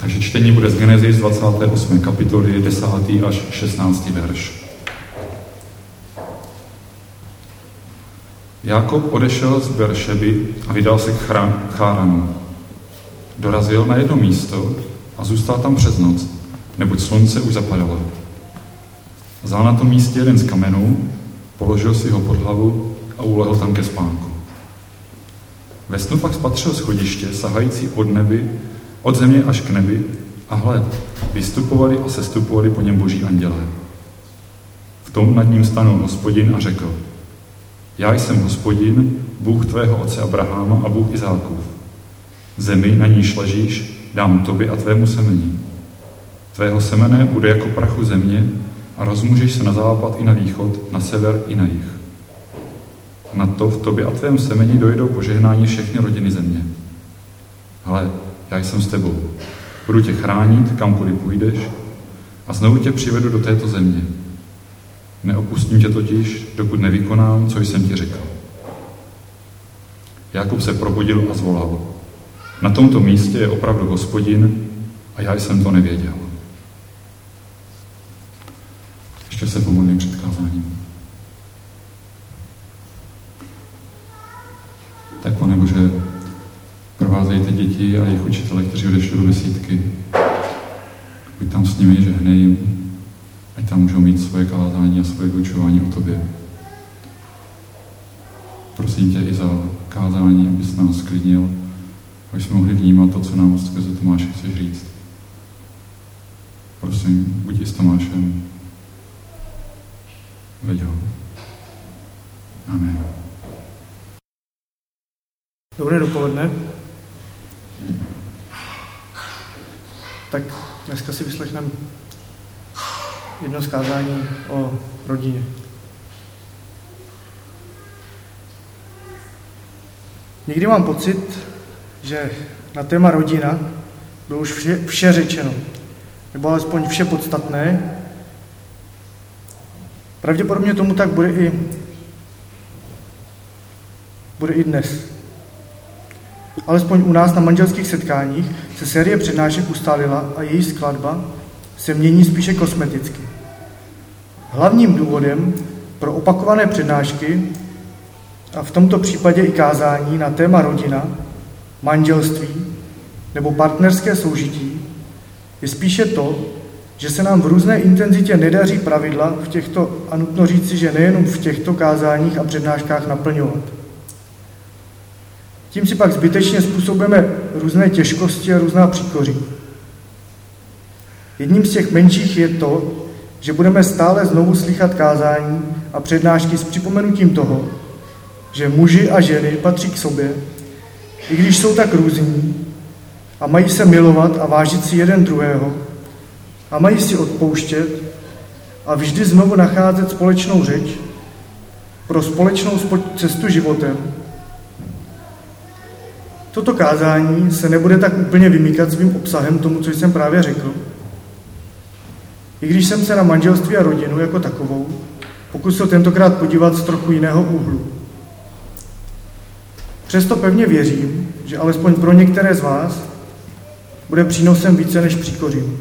Naše čtení bude z Genesis 28. kapitoly 10. až 16. verš. Jákob odešel z Beršeby a vydal se k Cháranu. Dorazil na jedno místo a zůstal tam přes noc, neboť slunce už zapadalo. Vzal na tom místě jeden z kamenů, položil si ho pod hlavu a ulehl tam ke spánku. Ve snu pak spatřil schodiště, sahající od země až k nebi, a hle, vystupovali a sestupovali po něm boží andělé. V tom nad ním stanul Hospodin a řekl: Já jsem Hospodin, Bůh tvého otce Abraháma a Bůh Izákův. Zemi, na níž ležíš, dám tobě a tvému semeni. Tvého semene bude jako prachu země a rozmůžeš se na západ i na východ, na sever i na jih. Na to v tobě a tvém semeni dojdou požehnání všechny rodiny země. Hle, já jsem s tebou. Budu tě chránit, kamkoliv půjdeš, a znovu tě přivedu do této země. Neopustím tě totiž, dokud nevykonám, co jsem ti řekl. Jákob se probudil a zvolal: Na tomto místě je opravdu Hospodin a já jsem to nevěděl. Ještě se pomodlím před kázáním. Tak, Pane Bože, provázejte děti a jejich učitele, kteří odešli do besídky. Buď tam s nimi, žehnej jim, ať tam můžou mít svoje kázání a svoje vyučování o tobě. Prosím tě i za kázání, abys nás sklidnil, aby jsme mohli vnímat to, co nám skrze Tomáše chceš říct. Prosím, buď i s Tomášem. Veď ho. Amen. Dobré dopoledne. Tak dneska si vyslechneme jedno z kázání o rodině. Někdy mám pocit, že na téma rodina bylo už vše řečeno, nebo alespoň vše podstatné. Pravděpodobně tomu tak bude i dnes. Alespoň u nás na manželských setkáních se série přednášek ustálila a její skladba se mění spíše kosmeticky. Hlavním důvodem pro opakované přednášky, a v tomto případě i kázání na téma rodina, manželství nebo partnerské soužití, je spíše to, že se nám v různé intenzitě nedaří pravidla v těchto, a nutno říci, že nejenom v těchto kázáních a přednáškách naplňovat. Tím si pak zbytečně způsobujeme různé těžkosti a různá příkoří. Jedním z těch menších je to, že budeme stále znovu slychat kázání a přednášky s připomenutím toho, že muži a ženy patří k sobě, i když jsou tak různí, a mají se milovat a vážit si jeden druhého, a mají si odpouštět a vždy znovu nacházet společnou řeč pro společnou cestu životem. Toto kázání se nebude tak úplně vymýkat svým obsahem tomu, co jsem právě řekl, i když jsem se na manželství a rodinu jako takovou pokusil tentokrát podívat z trochu jiného úhlu. Přesto pevně věřím, že alespoň pro některé z vás bude přínosem více než příkořím.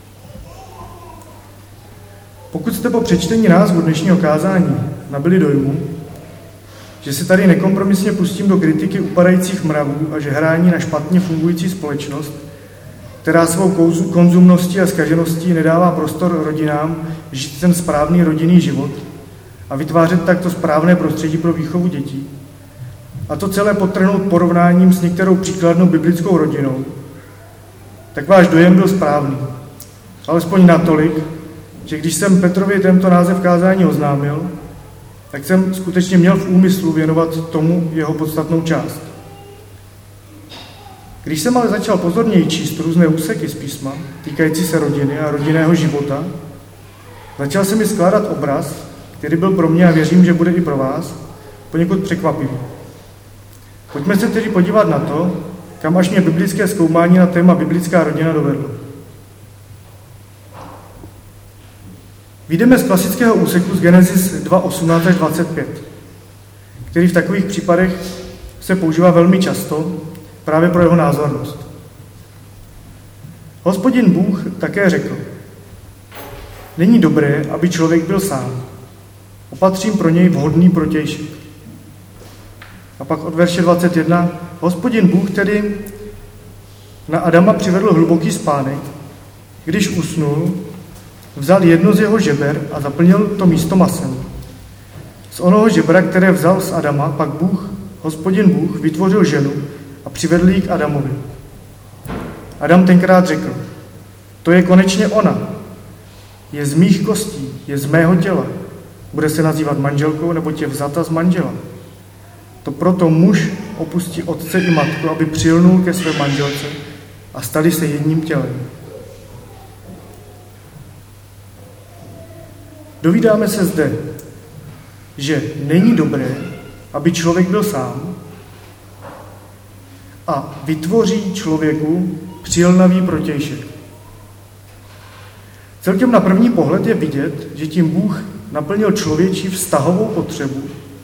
Pokud jste po přečtení názvu dnešního kázání nabili dojmu, že se tady nekompromisně pustím do kritiky upadajících mravů a žehrání na špatně fungující společnost, která svou konzumností a zkažeností nedává prostor rodinám žít ten správný rodinný život a vytvářet takto správné prostředí pro výchovu dětí, a to celé podtrhnout porovnáním s některou příkladnou biblickou rodinou, tak váš dojem byl správný. Alespoň natolik, že když jsem Petrovi tento název kázání oznámil, tak jsem skutečně měl v úmyslu věnovat tomu jeho podstatnou část. Když jsem ale začal pozorněji číst různé úseky z písma, týkající se rodiny a rodinného života, začal se mi skládat obraz, který byl pro mě, a věřím, že bude i pro vás, poněkud překvapivý. Pojďme se tedy podívat na to, kam až mě biblické zkoumání na téma biblická rodina dovedlo. Vyjdeme z klasického úseku z Genesis 2:18 až 25, který v takových případech se používá velmi často právě pro jeho názornost. Hospodin Bůh také řekl: Není dobré, aby člověk byl sám. Opatřím pro něj vhodný protějšek. A pak od verše 21. Hospodin Bůh tedy na Adama přivedl hluboký spánek. Když usnul, vzal jedno z jeho žeber a zaplnil to místo masem. Z onoho žebra, které vzal z Adama, pak Hospodin Bůh vytvořil ženu a přivedl ji k Adamovi. Adam tenkrát řekl: To je konečně ona. Je z mých kostí, je z mého těla. Bude se nazývat manželkou, neboť je vzata z manžela. To proto muž opustí otce i matku, aby přilnul ke své manželce a stali se jedním tělem. Dovídáme se zde, že není dobré, aby člověk byl sám, a vytvoří člověku přilnavý protějšek. Celkem na první pohled je vidět, že tím Bůh naplnil člověčí vztahovou potřebu.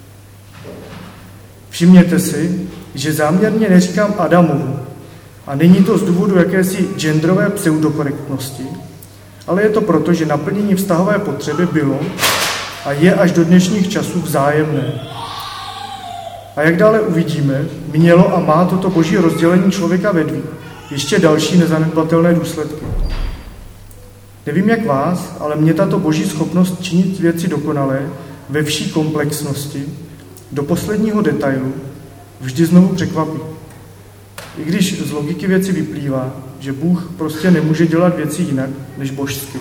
Všimněte si, že záměrně neříkám Adamovu, a není to z důvodu jakési genderové pseudokorektnosti, ale je to proto, že naplnění vztahové potřeby bylo a je až do dnešních časů vzájemné. A jak dále uvidíme, mělo a má toto boží rozdělení člověka ve dví ještě další nezanedbatelné důsledky. Nevím jak vás, ale mě tato boží schopnost činit věci dokonalé ve vší komplexnosti, do posledního detailu, vždy znovu překvapí. I když z logiky věci vyplývá, že Bůh prostě nemůže dělat věci jinak než božsky.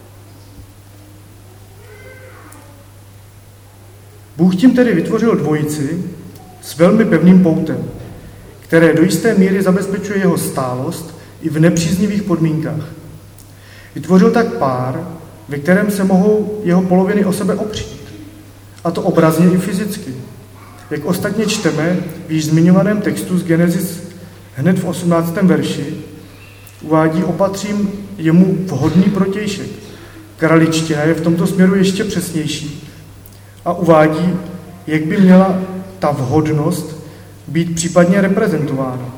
Bůh tím tedy vytvořil dvojici s velmi pevným poutem, které do jisté míry zabezpečuje jeho stálost i v nepříznivých podmínkách. Vytvořil tak pár, ve kterém se mohou jeho poloviny o sebe opřít, a to obrazně i fyzicky. Jak ostatně čteme v již zmiňovaném textu z Genesis hned v 18. verši, uvádí: opatřím jemu vhodný protějšek. Kraličtina je v tomto směru ještě přesnější a uvádí, jak by měla ta vhodnost být případně reprezentována.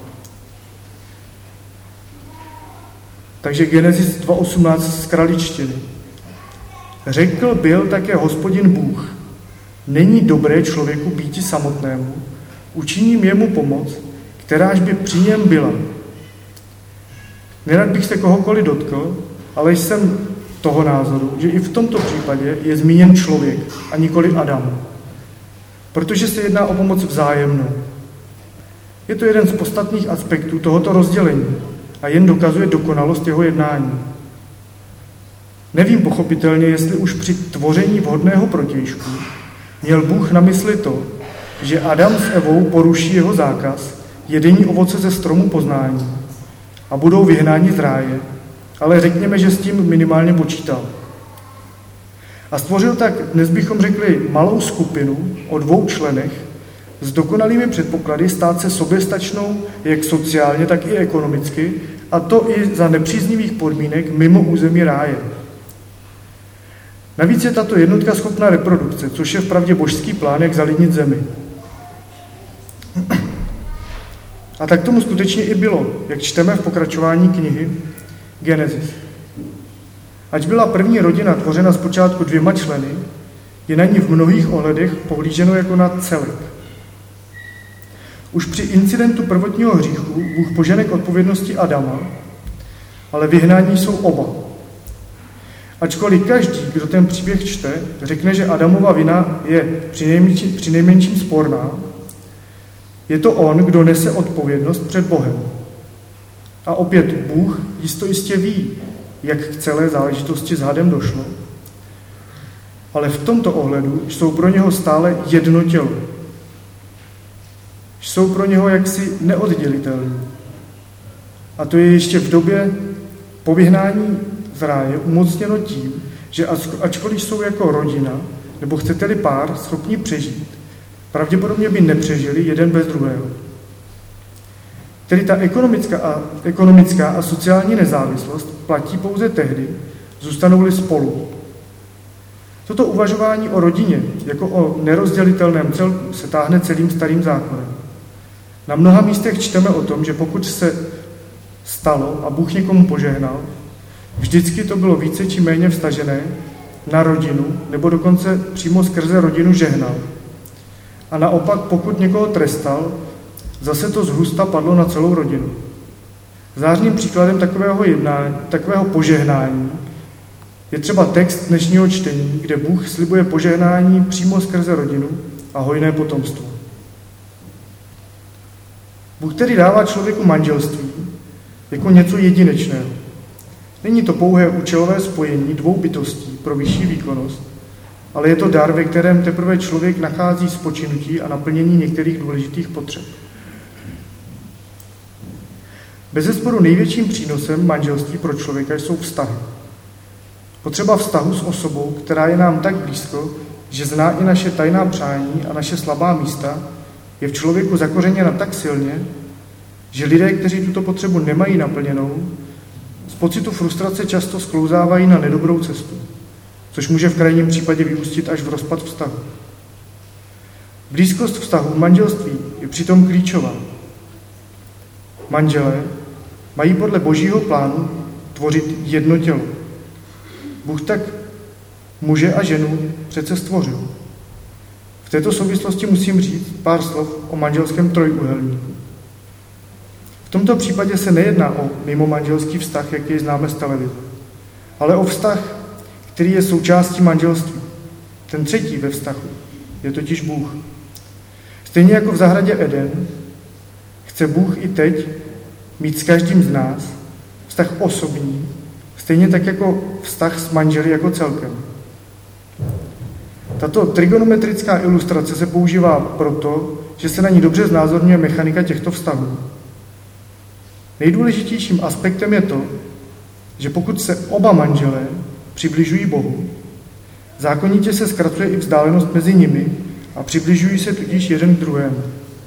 Takže Genesis 2.18 z kraličtiny. Řekl byl také Hospodin Bůh: Není dobré člověku býti samotnému, učiním jemu pomoc, kteráž by při něm byla. Nerad bych se kohokoliv dotkl, ale jsem toho názoru, že i v tomto případě je zmíněn člověk a nikoli Adam, protože se jedná o pomoc vzájemnou. Je to jeden z podstatných aspektů tohoto rozdělení a jen dokazuje dokonalost jeho jednání. Nevím pochopitelně, jestli už při tvoření vhodného protějšku měl Bůh na mysli to, že Adam s Evou poruší jeho zákaz jedení ovoce ze stromu poznání a budou vyhnáni z ráje, ale řekněme, že s tím minimálně počítal. A stvořil tak, dnes bychom řekli, malou skupinu o 2 členech s dokonalými předpoklady stát se soběstačnou jak sociálně, tak i ekonomicky, a to i za nepříznivých podmínek mimo území ráje. Navíc je tato jednotka schopná reprodukce, což je vpravdě božský plán, jak zalidnit zemi. A tak tomu skutečně i bylo, jak čteme v pokračování knihy Genesis. Ač byla první rodina tvořena zpočátku 2 členy, je na ní v mnohých ohledech pohlíženo jako na celek. Už při incidentu prvotního hříchu Bůh požene k odpovědnosti Adama, ale vyhnání jsou oba. Ačkoliv každý, kdo ten příběh čte, řekne, že Adamova vina je přinejmenším sporná, je to on, kdo nese odpovědnost před Bohem. A opět Bůh jistě ví, jak k celé záležitosti s hadem došlo, ale v tomto ohledu jsou pro něho stále jedno tělo. Jsou pro něho jaksi neoddělitelní. A to je ještě v době po vyhnání z ráje umocněno tím, že ačkoliv jsou jako rodina, nebo chcete-li pár, schopni přežít, pravděpodobně by nepřežili jeden bez druhého. Tedy ta ekonomická a sociální nezávislost platí pouze tehdy, zůstanou-li spolu. Toto uvažování o rodině jako o nerozdělitelném celku se táhne celým starým zákonem. Na mnoha místech čteme o tom, že pokud se stalo a Bůh někomu požehnal, vždycky to bylo více či méně vztažené na rodinu, nebo dokonce přímo skrze rodinu žehnal. A naopak, pokud někoho trestal, zase to zhusta padlo na celou rodinu. Zářným příkladem takového požehnání je třeba text dnešního čtení, kde Bůh slibuje požehnání přímo skrze rodinu a hojné potomstvo. Bůh tedy dává člověku manželství jako něco jedinečného. Není to pouhé účelové spojení dvou bytostí pro vyšší výkonnost, ale je to dar, ve kterém teprve člověk nachází spočinutí a naplnění některých důležitých potřeb. Bezesporu největším přínosem manželství pro člověka jsou vztahy. Potřeba vztahu s osobou, která je nám tak blízko, že zná i naše tajná přání a naše slabá místa, je v člověku zakořeněna tak silně, že lidé, kteří tuto potřebu nemají naplněnou, z pocitu frustrace často sklouzávají na nedobrou cestu, což může v krajním případě vyústit až v rozpad vztahu. Blízkost vztahu manželství je přitom klíčová. Manželé mají podle Božího plánu tvořit jedno tělo. Bůh tak muže a ženu přece stvořil. V této souvislosti musím říct pár slov o manželském trojúhelníku. V tomto případě se nejedná o mimomanželský vztah, jaký známe z televize, ale o vztah, který je součástí manželství. Ten třetí ve vztahu je totiž Bůh. Stejně jako v zahradě Eden, chce Bůh i teď mít s každým z nás vztah osobní, stejně tak jako vztah s manželi jako celkem. Tato trigonometrická ilustrace se používá proto, že se na ní dobře znázorňuje mechanika těchto vztahů. Nejdůležitějším aspektem je to, že pokud se oba manželé přibližují Bohu, zákonitě se zkracuje i vzdálenost mezi nimi a přibližují se tudíž jeden k druhému.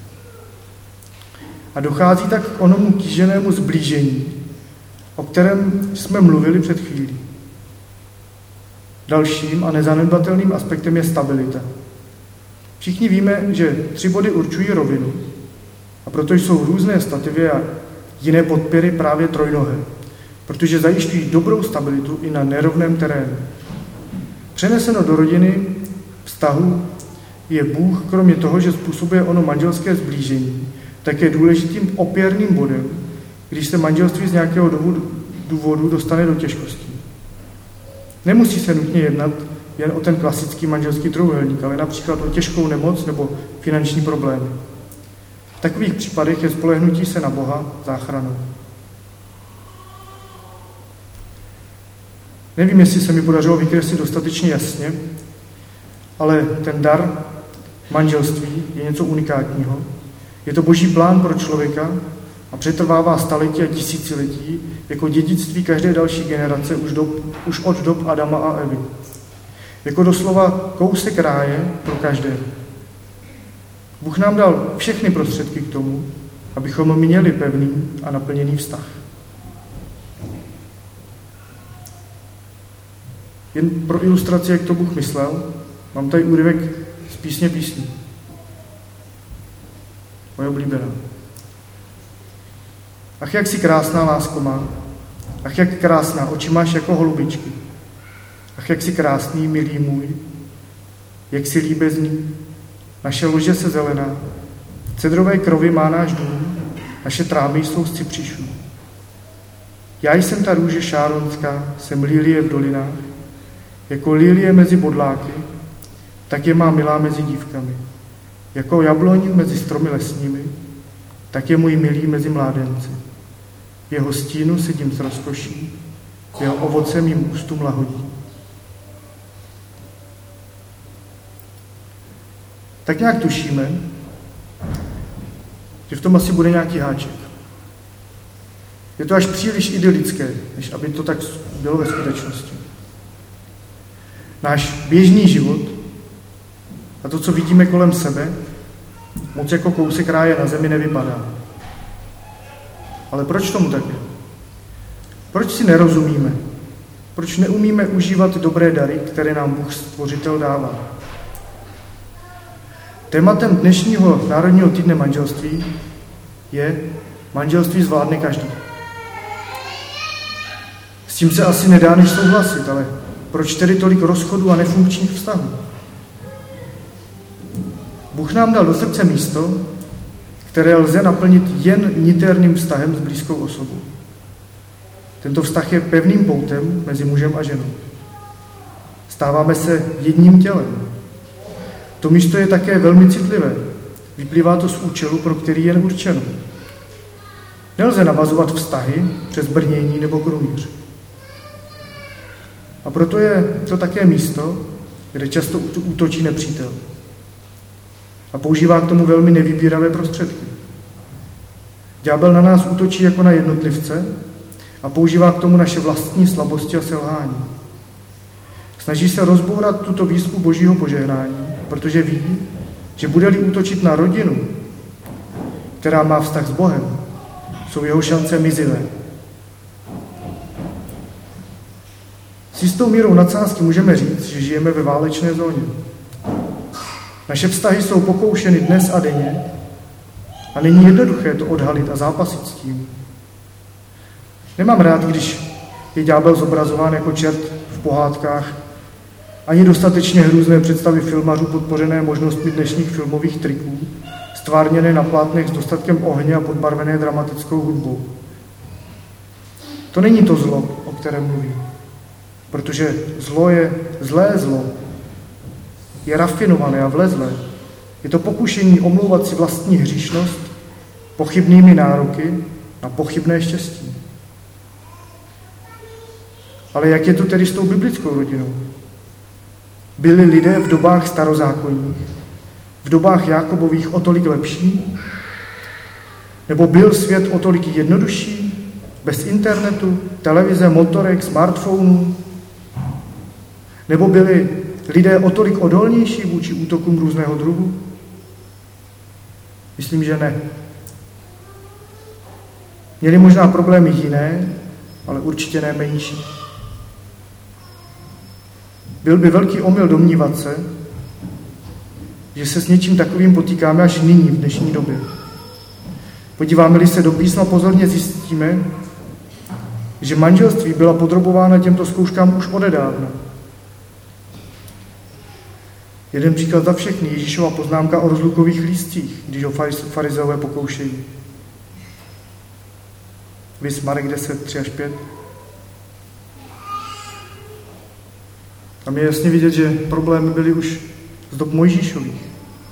A dochází tak k onomu kýženému zblížení, o kterém jsme mluvili před chvílí. Dalším a nezanedbatelným aspektem je stabilita. Všichni víme, že 3 body určují rovinu, a proto jsou různé stativy a jiné podpěry právě trojnohé, protože zajišťují dobrou stabilitu i na nerovném terénu. Přeneseno do rodiny vztahu je Bůh, kromě toho, že způsobuje ono manželské zblížení, také důležitým opěrným bodem, když se manželství z nějakého důvodu dostane do těžkostí. Nemusí se nutně jednat jen o ten klasický manželský trojúhelník, ale například o těžkou nemoc nebo finanční problémy. V takových případech je spolehnutí se na Boha záchranou. Nevím, jestli se mi podařilo vykreslit dostatečně jasně, ale ten dar manželství je něco unikátního. Je to Boží plán pro člověka a přetrvává staletí a tisíciletí jako dědictví každé další generace už od dob Adama a Evy. Jako doslova kousek ráje pro každého. Bůh nám dal všechny prostředky k tomu, abychom měli pevný a naplněný vztah. Jen pro ilustraci, jak to Bůh myslel, mám tady úryvek z písně písní. Moje oblíbená. Ach, jak jsi krásná, lásko má. Ach, jak krásná, oči máš jako holubičky. Ach, jak jsi krásný, milý můj. Jak jsi líbezný. Naše lože se zelená. Cedrové krovy má náš dům. Naše trávy jsou z cypříšů. Já jsem ta růže šáronská, jsem lilie v dolinách. Jako lilie mezi bodláky, tak je má milá mezi dívkami. Jako jabloň mezi stromy lesními, tak je můj milý mezi mládenci. V jeho stínu sedím s rozkoší, jeho ovoce mým ústům lahodí. Tak nějak tušíme, že v tom asi bude nějaký háček. Je to až příliš idylické, než aby to tak bylo ve skutečnosti. Náš běžný život a to, co vidíme kolem sebe, moc jako kousek ráje na zemi nevypadá. Ale proč tomu tak je? Proč si nerozumíme? Proč neumíme užívat dobré dary, které nám Bůh Stvořitel dává? Tématem dnešního Národního týdne manželství je manželství zvládne každý. S tím se asi nedá než souhlasit, ale proč tedy tolik rozchodů a nefunkčních vztahů? Bůh nám dal do srdce místo, které lze naplnit jen niterným vztahem s blízkou osobou. Tento vztah je pevným poutem mezi mužem a ženou. Stáváme se jedním tělem. To místo je také velmi citlivé. Vyplývá to z účelu, pro který je určeno. Nelze navazovat vztahy přes brnění nebo krunýř. A proto je to také místo, kde často útočí nepřítel. A používá k tomu velmi nevybíravé prostředky. Ďábel na nás útočí jako na jednotlivce a používá k tomu naše vlastní slabosti a selhání. Snaží se rozbourat tuto výzvu božího požehnání, protože ví, že bude-li útočit na rodinu, která má vztah s Bohem, jsou jeho šance mizivé. S jistou mírou nadsázky můžeme říct, že žijeme ve válečné zóně. Naše vztahy jsou pokoušeny dnes a denně a není jednoduché to odhalit a zápasit s tím. Nemám rád, když je ďábel zobrazován jako čert v pohádkách, ani dostatečně hrůzné představy filmařů podpořené možnostmi dnešních filmových triků, stvárněné na plátnech s dostatkem ohně a podbarvené dramatickou hudbou. To není to zlo, o kterém mluvím, protože zlo je zlé zlo. Je rafinované a vlezlé. Je to pokušení omlouvat si vlastní hříšnost pochybnými nároky na pochybné štěstí. Ale jak je to tedy s tou biblickou rodinou? Byli lidé v dobách starozákonních, v dobách Jákobových o tolik lepší? Nebo byl svět o tolik jednodušší, bez internetu, televize, motorek, smartphonů? Nebo byli lidé o tolik odolnější vůči útokům různého druhu? Myslím, že ne. Měli možná problémy jiné, ale určitě ne menší. Byl by velký omyl domnívat se, že se s něčím takovým potýkáme až nyní, v dnešní době. Podíváme-li se do písma, pozorně zjistíme, že manželství byla podrobována těmto zkouškám už odedávna. Jeden příklad za všechny, Ježíšova poznámka o rozlukových lístcích, když ho farizeové pokoušejí. Viz Marek 10, 3-5. Tam je jasně vidět, že problémy byly už z dob Mojžíšových.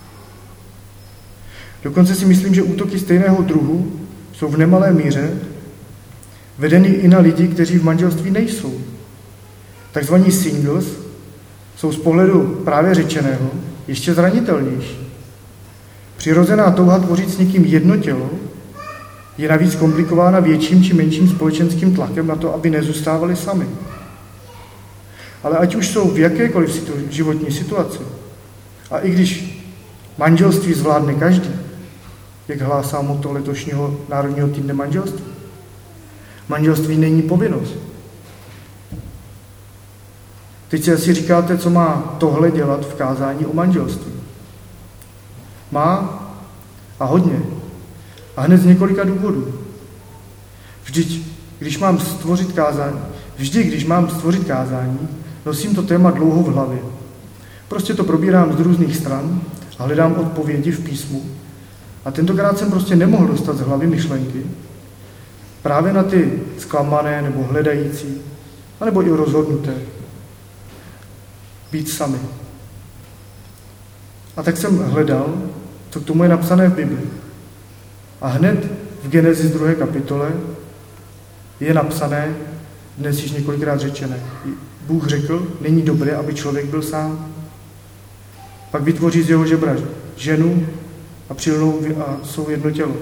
Dokonce si myslím, že útoky stejného druhu jsou v nemalé míře vedeny i na lidi, kteří v manželství nejsou. Takzvaní singles jsou z pohledu právě řečeného ještě zranitelnější. Přirozená touha tvořit s někým jedno tělo je navíc komplikována větším či menším společenským tlakem na to, aby nezůstávali sami. Ale ať už jsou v jakékoliv životní situaci, a i když manželství zvládne každý, jak hlásá motto letošního Národního týdne manželství, manželství není povinnost. Teď si asi říkáte, co má tohle dělat v kázání o manželství. Má a hodně. A hned z několika důvodů. Vždy, když mám stvořit kázání, nosím to téma dlouho v hlavě. Prostě to probírám z různých stran a hledám odpovědi v písmu. A tentokrát jsem prostě nemohl dostat z hlavy myšlenky právě na ty zklamané nebo hledající, anebo i rozhodnuté. Být sami. A tak jsem hledal, co k tomu je napsané v Bibli. A hned v Genesis 2. kapitole je napsané, dnes již několikrát řečené. Bůh řekl, není dobré, aby člověk byl sám. Pak vytvoří z jeho žebra ženu a přilnou a jsou jedno tělo.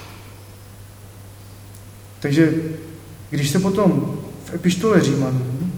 Takže když se potom v epištole Římanům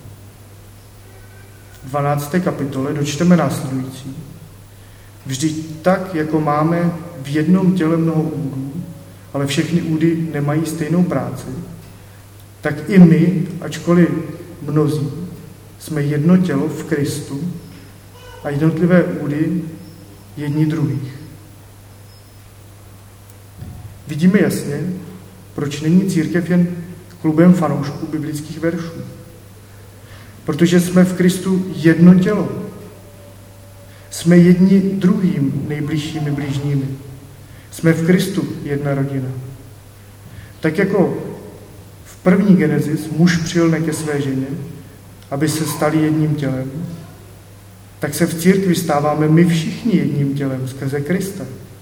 12. kapitole dočteme následující. Vždyť tak, jako máme v jednom těle mnoho údů, ale všechny údy nemají stejnou práci, tak i my, ačkoliv mnozí, jsme jedno tělo v Kristu a jednotlivé údy jedni druhých. Vidíme jasně, proč není církev jen klubem fanoušků biblických veršů. Protože jsme v Kristu jedno tělo. Jsme jedni druhým nejbližšími bližními. Jsme v Kristu jedna rodina. Tak jako v první Genesis muž přilne ke své ženě, aby se stali jedním tělem, tak se v církvi stáváme my všichni jedním tělem skrze Krista.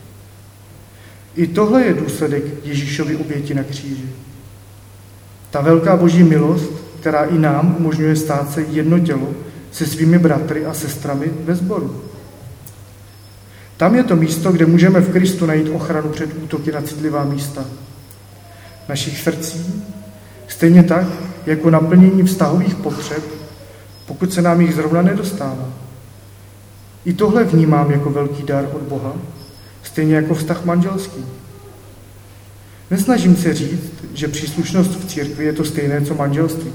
I tohle je důsledek Ježíšovy oběti na kříži. Ta velká boží milost, která i nám umožňuje stát se jedno tělo se svými bratry a sestrami ve sboru. Tam je to místo, kde můžeme v Kristu najít ochranu před útoky na citlivá místa našich srdcí, stejně tak, jako naplnění vztahových potřeb, pokud se nám jich zrovna nedostává. I tohle vnímám jako velký dar od Boha, stejně jako vztah manželský. Nesnažím se říct, že příslušnost v církvi je to stejné, co manželství.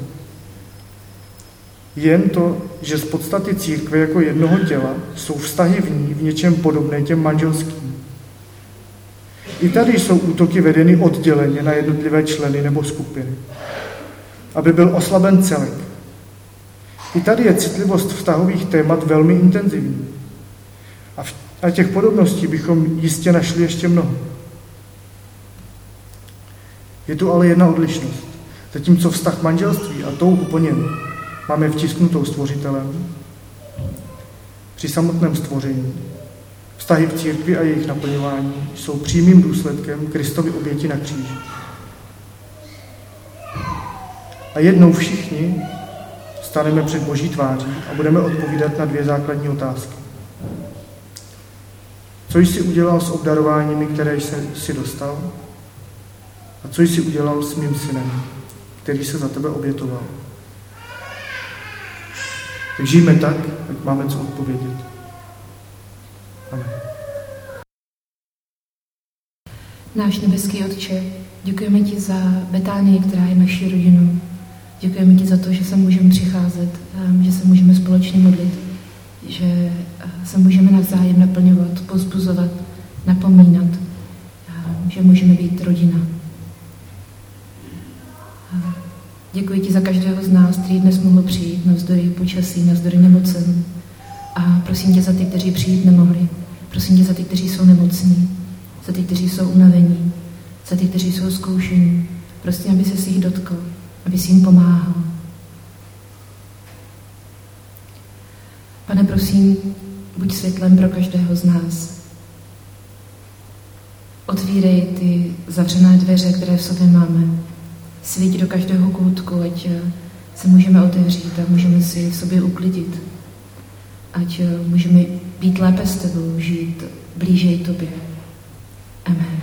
Jen to, že z podstaty církve jako jednoho těla jsou vztahy v ní v něčem podobné těm manželským. I tady jsou útoky vedeny odděleně na jednotlivé členy nebo skupiny, aby byl oslaben celek. I tady je citlivost vztahových témat velmi intenzivní. A těch podobností bychom jistě našli ještě mnoho. Je tu ale jedna odlišnost. Zatímco vztah manželství a touhu po něm máme vtisknutou Stvořitelem, při samotném stvoření vztahy v církvi a jejich naplňování jsou přímým důsledkem Kristovy oběti na kříži. A jednou všichni staneme před Boží tváří a budeme odpovídat na dvě základní otázky. Co jsi udělal s obdarováními, které jsi dostal? A co jsi udělal s mým synem, který se za tebe obětoval? Tak žijeme tak, ať máme co odpovědět. Amen. Náš nebeský Otče, děkujeme ti za Betánii, která je naší rodinou. Děkujeme ti za to, že se můžeme přicházet, že se můžeme společně modlit, že se můžeme navzájem naplňovat, povzbuzovat, napomínat, že můžeme být rodina. Děkuji ti za každého z nás, který dnes mohl přijít navzdory počasí, navzdory nemocem. A prosím tě za ty, kteří přijít nemohli. Prosím tě za ty, kteří jsou nemocní, za ty, kteří jsou unavení, za ty, kteří jsou zkoušení. Prosím, aby se jich dotkl, aby si jim pomáhal. Pane, prosím, buď světlem pro každého z nás. Otvírej ty zavřené dveře, které v sobě máme. Svíť do každého koutku, ať se můžeme otevřít a můžeme si v sobě uklidit. Ať můžeme být lépe s tebou, žít blíže tobě. Amen.